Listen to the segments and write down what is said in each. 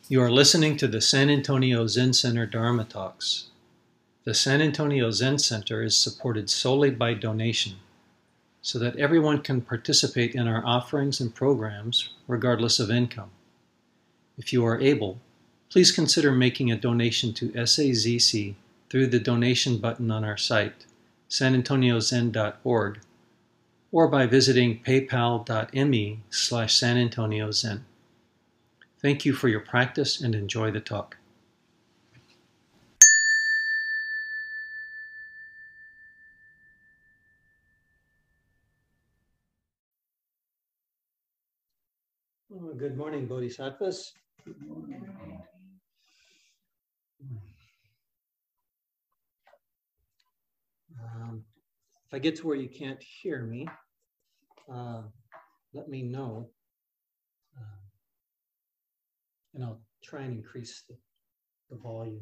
You are listening to the San Antonio Zen Center Dharma Talks. The San Antonio Zen Center is supported solely by donation, so that everyone can participate in our offerings and programs regardless of income. If you are able, please consider making a donation to SAZC through the donation button on our site, sanantoniozen.org, or by visiting paypal.me/sanantoniozen. Thank you for your practice and enjoy the talk. Well, good morning, Bodhisattvas. Good morning. If I get to where you can't hear me, let me know, and I'll try and increase the volume.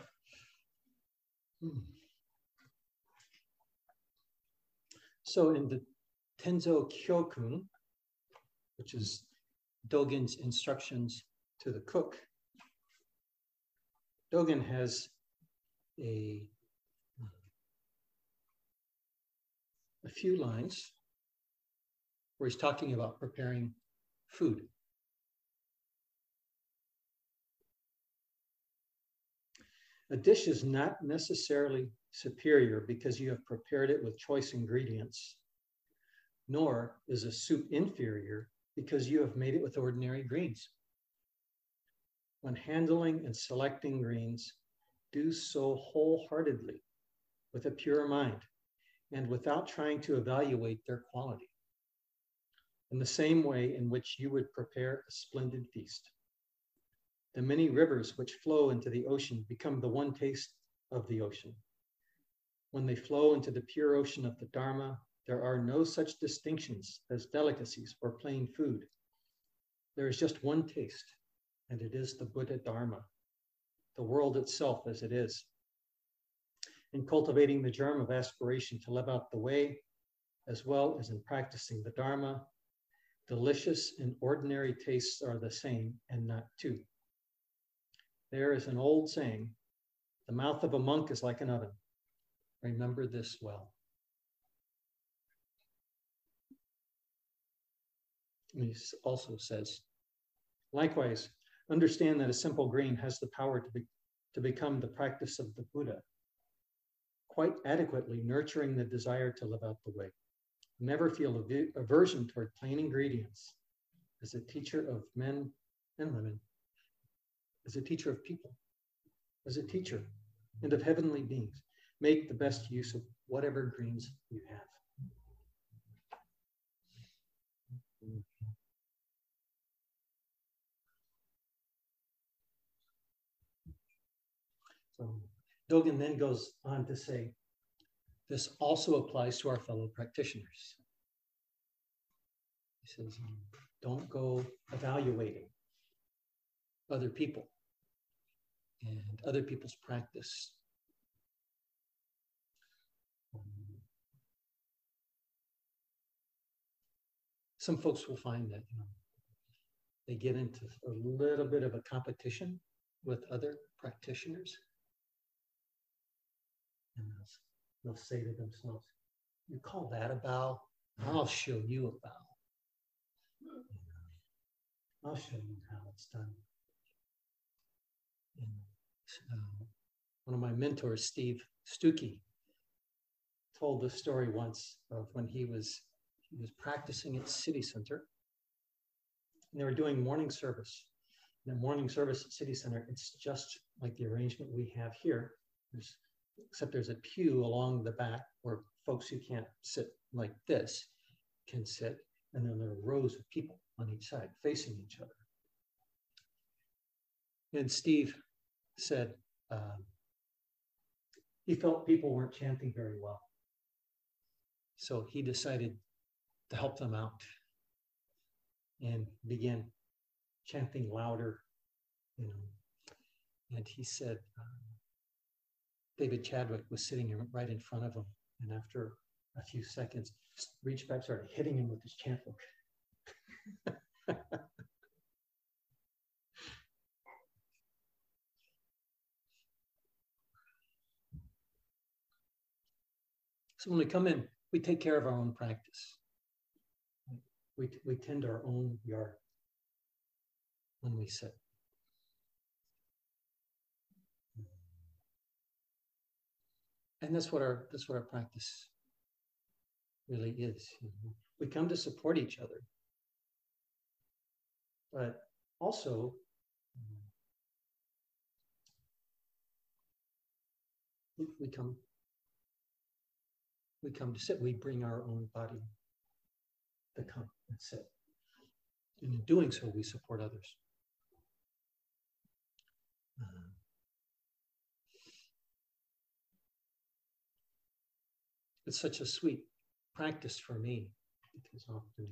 So in the Tenzo Kyokun, which is Dogen's instructions to the cook, Dogen has a few lines where he's talking about preparing food. A dish is not necessarily superior because you have prepared it with choice ingredients, nor is a soup inferior because you have made it with ordinary greens. When handling and selecting greens, do so wholeheartedly, with a pure mind, and without trying to evaluate their quality, in the same way in which you would prepare a splendid feast. The many rivers which flow into the ocean become the one taste of the ocean. When they flow into the pure ocean of the Dharma, there are no such distinctions as delicacies or plain food. There is just one taste, and it is the Buddha Dharma, the world itself as it is. In cultivating the germ of aspiration to live out the way, as well as in practicing the Dharma, delicious and ordinary tastes are the same and not two. There is an old saying, the mouth of a monk is like an oven. Remember this well. And he also says, likewise, understand that a simple green has the power to become the practice of the Buddha, quite adequately nurturing the desire to live out the way. Never feel aversion toward plain ingredients. As a teacher of men and women, as a teacher of people, as a teacher and of heavenly beings, make the best use of whatever greens you have. So Dogen then goes on to say, this also applies to our fellow practitioners. He says, don't go evaluating other people and other people's practice. Some folks will find that they get into a little bit of a competition with other practitioners. And they'll say to themselves, you call that a bow? I'll show you a bow. I'll show you how it's done. And, one of my mentors, Steve Stuckey, told the story once of when he was practicing at City Center, and they were doing morning service. And the morning service at City Center, it's just like the arrangement we have here, except there's a pew along the back where folks who can't sit like this can sit, and then there are rows of people on each side facing each other. And Steve said he felt people weren't chanting very well. So he decided to help them out and began chanting louder, And he said, David Chadwick was sitting right in front of him. And after a few seconds, reached back, started hitting him with his chant book. So when we come in, we take care of our own practice. We tend our own yard when we sit. And that's what our practice really is. We come to support each other, but also we come to sit. We bring our own body to come and sit. And in doing so, we support others. It's such a sweet practice for me, because often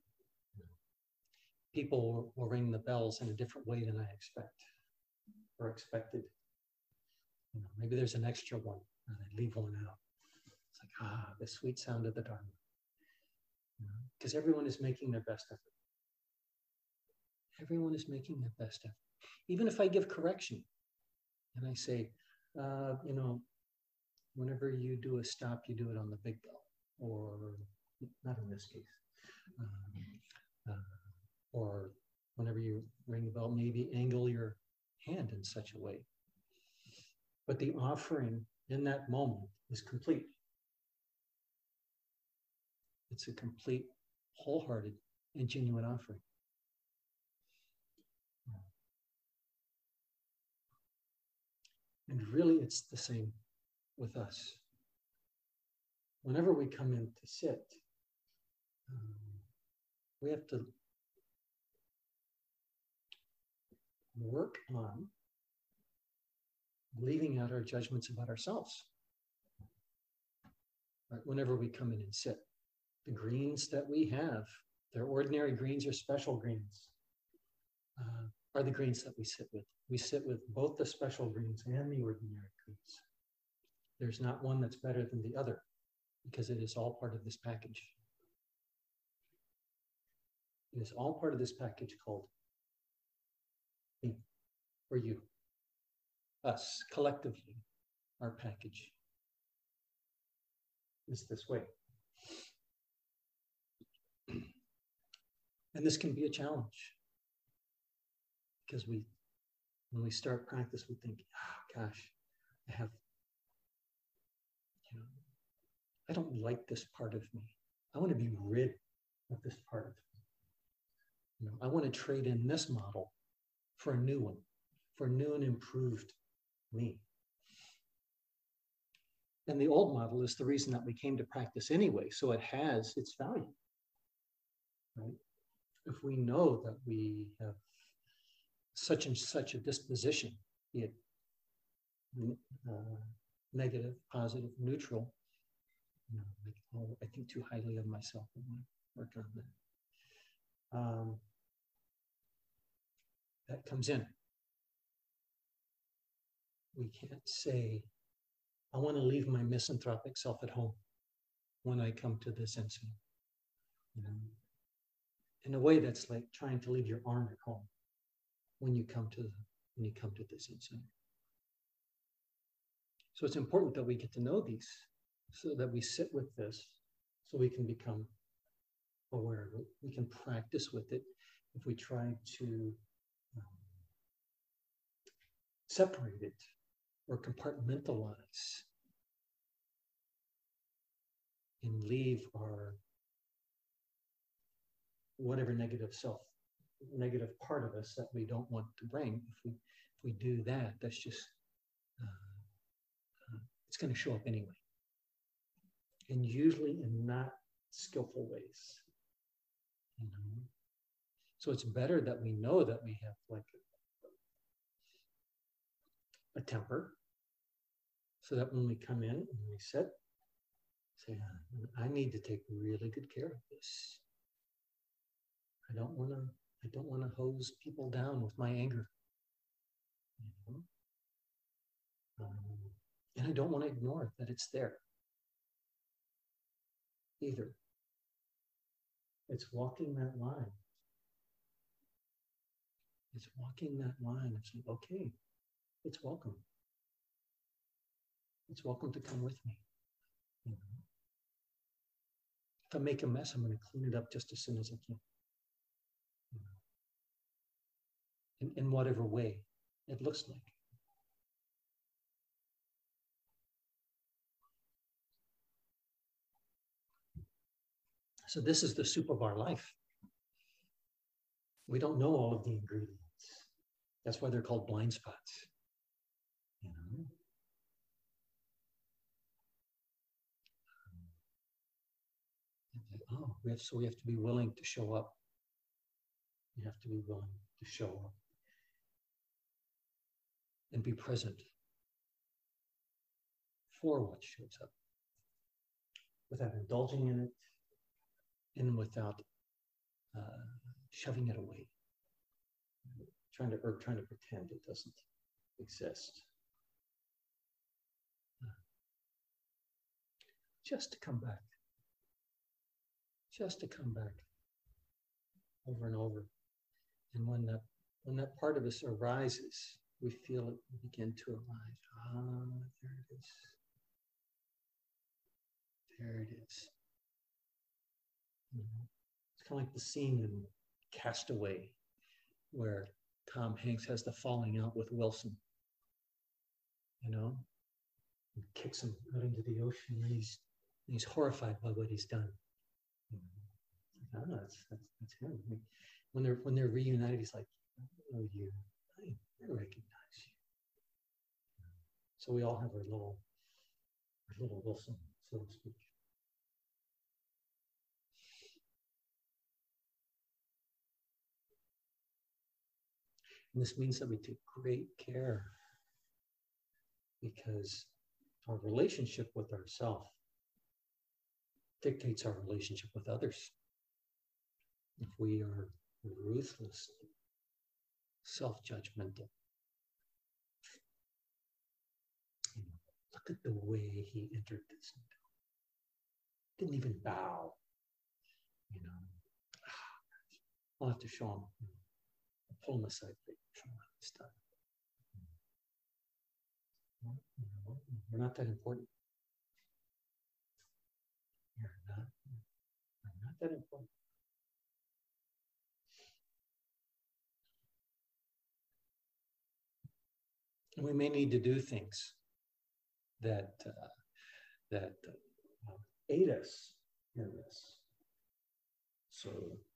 people will ring the bells in a different way than I expect or expected. Maybe there's an extra one and I leave one out. It's like, the sweet sound of the Dharma. Because everyone is making their best effort. Everyone is making their best effort. Even if I give correction and I say, whenever you do a stop, you do it on the big bell, or not in this case. Or whenever you ring the bell, maybe angle your hand in such a way. But the offering in that moment is complete. It's a complete, wholehearted, and genuine offering. And really, it's the same with us. Whenever we come in to sit, we have to work on leaving out our judgments about ourselves. Right? Whenever we come in and sit, the greens that we have, they're ordinary greens or special greens, are the greens that we sit with. We sit with both the special greens and the ordinary greens. There's not one that's better than the other, because it is all part of this package. It is all part of this package called me, or you, us, collectively. Our package is this way. And this can be a challenge, because when we start practice, we think, gosh, I don't like this part of me. I want to be rid of this part of me. I want to trade in this model for a new one, for a new and improved me. And the old model is the reason that we came to practice anyway, so it has its value, right? If we know that we have such and such a disposition, be it negative, positive, neutral, I think too highly of myself. I want to work on that. That comes in. We can't say, I want to leave my misanthropic self at home when I come to this incident. In a way, that's like trying to leave your arm at home when you come to this incident. So it's important that we get to know these, so that we sit with this, so we can become aware of it. We can practice with it. If we try to separate it or compartmentalize and leave our whatever negative part of us that we don't want to bring, if we do that, that's just it's going to show up anyway, and usually in not skillful ways. So it's better that we know that we have like a temper, so that when we come in and we sit, say, I need to take really good care of this. I don't want to hose people down with my anger. And I don't want to ignore that it's there either. It's walking that line. It's walking that line. It's like, okay, it's welcome. It's welcome to come with me. If I make a mess, I'm going to clean it up just as soon as I can. In whatever way it looks like. So this is the soup of our life. We don't know all of the ingredients. That's why they're called blind spots. You know? Oh, we have to be willing to show up. We have to be willing to show up and be present for what shows up without indulging in it and without shoving it away, trying to pretend it doesn't exist. Just to come back over and over. And when that part of us arises, we feel it begin to arise. Ah, there it is. There it is. It's kind of like the scene in Castaway where Tom Hanks has the falling out with Wilson. You know, he kicks him out into the ocean, and he's horrified by what he's done. That's him. When they're reunited, he's like, "Oh, you, I recognize you." So we all have our little Wilson, so to speak. And this means that we take great care, because our relationship with ourselves dictates our relationship with others. If we are ruthlessly self-judgmental, look at the way he entered this. Didn't even bow. You know, I'll have to show him. I'll pull him aside. Show him this time. We're not that important. We're not that important. And we may need to do things that aid us in this. So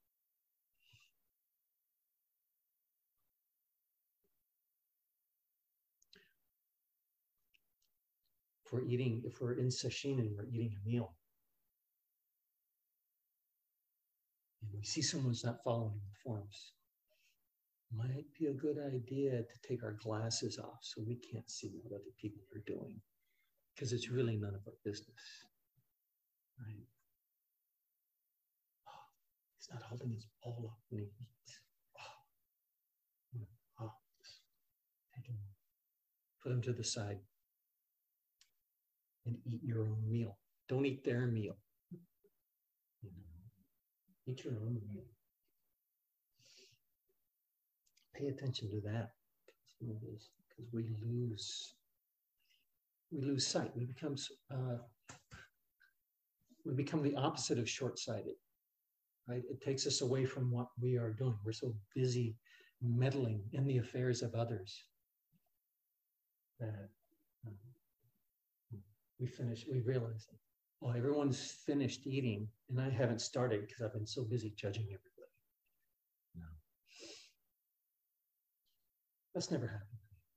if we're in sesshin and we're eating a meal, and we see someone's not following the forms, might be a good idea to take our glasses off so we can't see what other people are doing, because it's really none of our business, right? Oh, he's not holding his bowl up when he eats. Take him, put him to the side, and eat your own meal. Don't eat their meal. Eat your own meal. Pay attention to that, because we lose sight. We become the opposite of short-sighted, right? It takes us away from what we are doing. We're so busy meddling in the affairs of others that we realize that, oh, everyone's finished eating and I haven't started because I've been so busy judging everybody. No. That's never happened.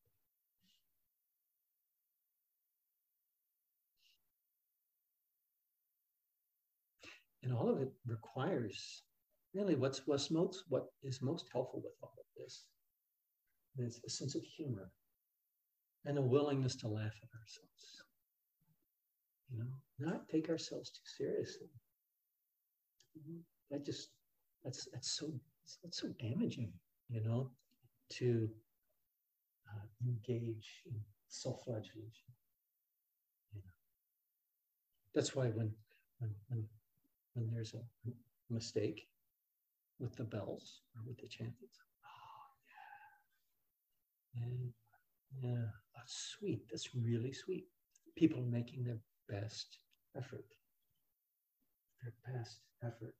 And all of it requires really what is most helpful with all of this is a sense of humor and a willingness to laugh at ourselves. You know, not take ourselves too seriously. That's so damaging, you know, to engage in self-flagellation. You know, that's why when there's a mistake with the bells or with the chantings, oh yeah, that's sweet. That's really sweet. People are making their best effort. their best effort.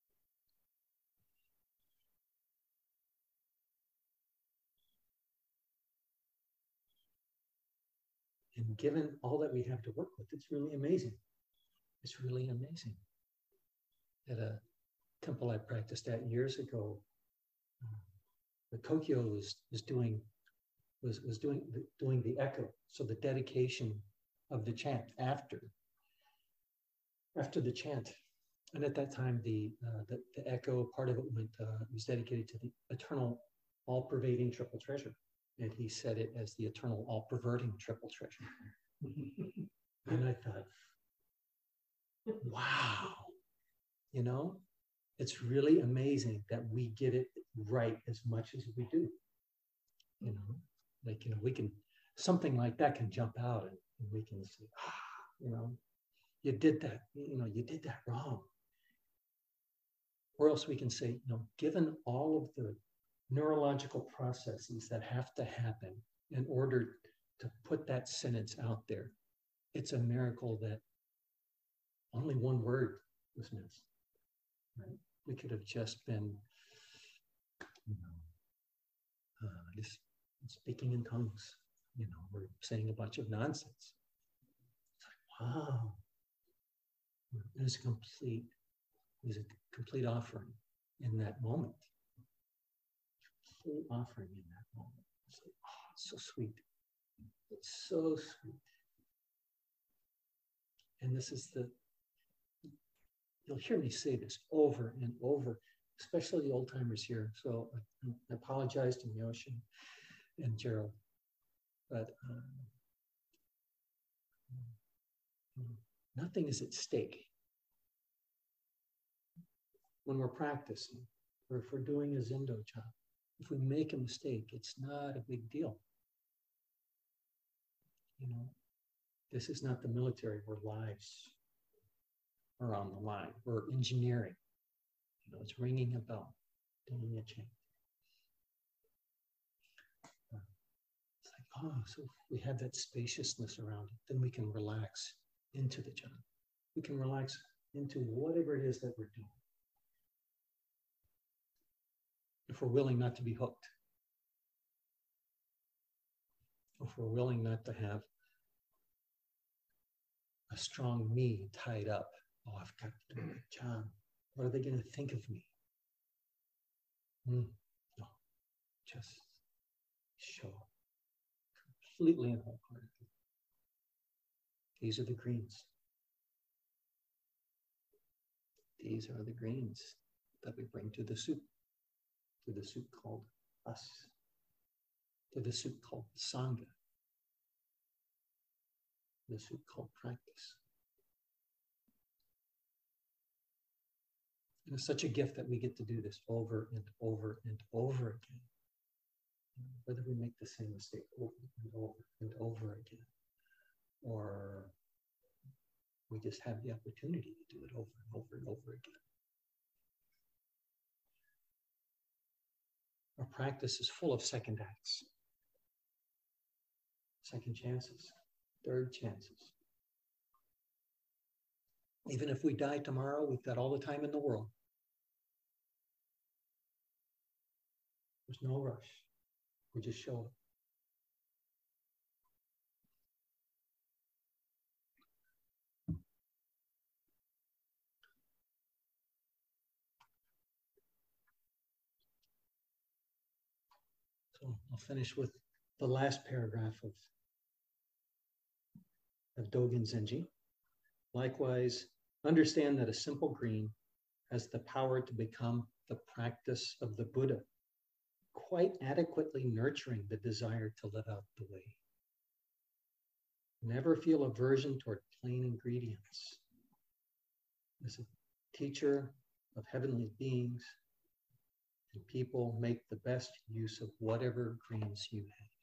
And given all that we have to work with, it's really amazing. It's really amazing. At a temple I practiced at years ago, the Kokyo was doing the echo, so the dedication of the chant after the chant. And at that time, the echo part of it was dedicated to the eternal, all-pervading triple treasure. And he said it as the eternal, all-perverting triple treasure. And I thought, wow, you know, it's really amazing that we get it right as much as we do. You know, like, you know, we can, something like that can jump out and we can say, you know, you did that, you know, you did that wrong. Or else we can say, you know, given all of the neurological processes that have to happen in order to put that sentence out there, it's a miracle that only one word was missed. Right? We could have just been, you know, just speaking in tongues. You know, we're saying a bunch of nonsense. It's like, wow. It was a complete offering in that moment. Complete offering in that moment. It's like, oh, it's so sweet. It's so sweet. And this is you'll hear me say this over and over, especially the old timers here. So I apologize to Miyoshi and Gerald, but nothing is at stake when we're practicing, or if we're doing a Zendo job. If we make a mistake, it's not a big deal. You know, this is not the military where lives are on the line. We're engineering. You know, it's ringing a bell, doing a chant. It's like, oh, so if we have that spaciousness around it, then we can relax into the jhana. We can relax into whatever it is that we're doing. If we're willing not to be hooked. If we're willing not to have a strong me tied up. Oh, I've got to do a good job. What are they going to think of me? No, just show up completely and wholeheartedly. These are the greens. These are the greens that we bring to the soup called us, to the soup called Sangha, the soup called practice. And it's such a gift that we get to do this over and over and over again. Whether we make the same mistake over and over and over again, or we just have the opportunity to do it over and over and over again. Our practice is full of second acts, second chances, third chances. Even if we die tomorrow, we've got all the time in the world. There's no rush. We just show up. So I'll finish with the last paragraph of Dogen Zenji. Likewise, understand that a simple green has the power to become the practice of the Buddha, quite adequately nurturing the desire to live out the way. Never feel aversion toward plain ingredients. As a teacher of heavenly beings, and people, make the best use of whatever greens you have.